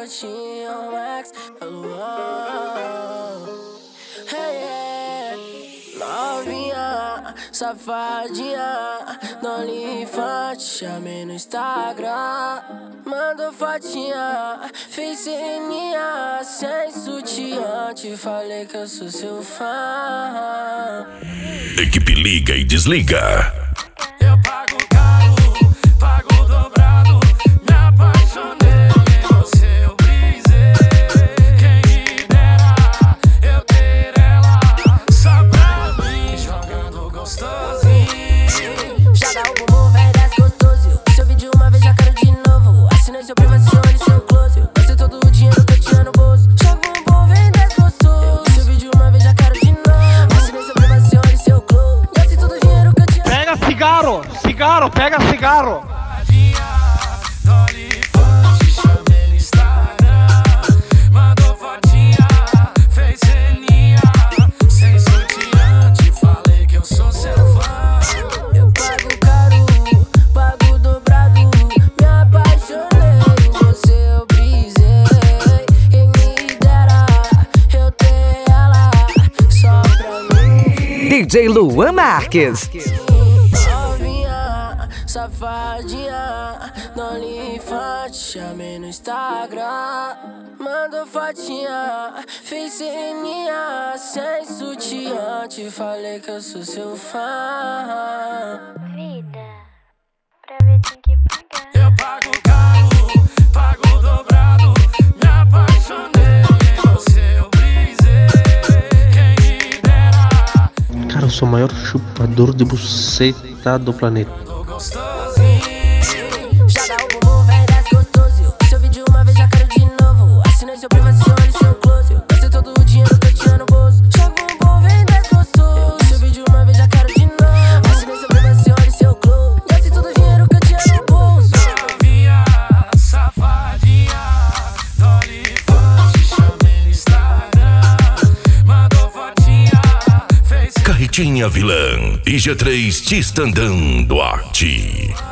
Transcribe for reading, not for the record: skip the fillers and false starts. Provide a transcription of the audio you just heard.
fotinha, Max. Novinha, safadinha, no OnlyFans, chamei no Instagram. Mandou fotinha, fez ceninha, sem sutiã, te falei que eu sou seu fã. Equipe liga e desliga. Eu pago caro, pago dobrado, me apaixonei em você, eu brisei. Quem me dera eu ter ela só pra mim, jogando gostosinho. Joga o bumbum, vai desce gostoso. Seu vídeo uma vez já quero de novo. Assinei seu privacione e seu close. Gastei todo o dinheiro que eu tinha no bolso. Joga o bumbum, vem desce gostoso. Seu vídeo uma vez já quero de novo. Assinei seu privacione e seu close. Gastei todo o dinheiro que eu tinha. Pega cigarro, cigarro, pega cigarro. DJ Luan Marques. Novinha, safadinha, no OnlyFans, chamei no Instagram. Mandou fotinha, fez ceninha, sem sutiã, te falei que eu sou seu fã. Vida, pra ver tem que pagar. Eu pago caro, pago dobrado, me apaixonei em você, eu brisei. Quem me dera. Cara, eu sou o maior chupador de buceta do planeta. Joga o bumbum, vai desce gostoso. Seu vídeo uma vez já quero de novo. Assinei seu privacione e seu close. Gastei todo o dinheiro que eu tinha no bolso. Joga o bumbum, vem desce gostoso. Seu vídeo uma vez já quero de novo. Assinei seu privacione e seu close. Gastei todo o dinheiro que eu tinha no bolso. Novinha, safadinha, no OnlyFans, te chamei no Instagram. Mandou fotinha, fez. Carretinha Vilã e G3 Tistandã Duarte.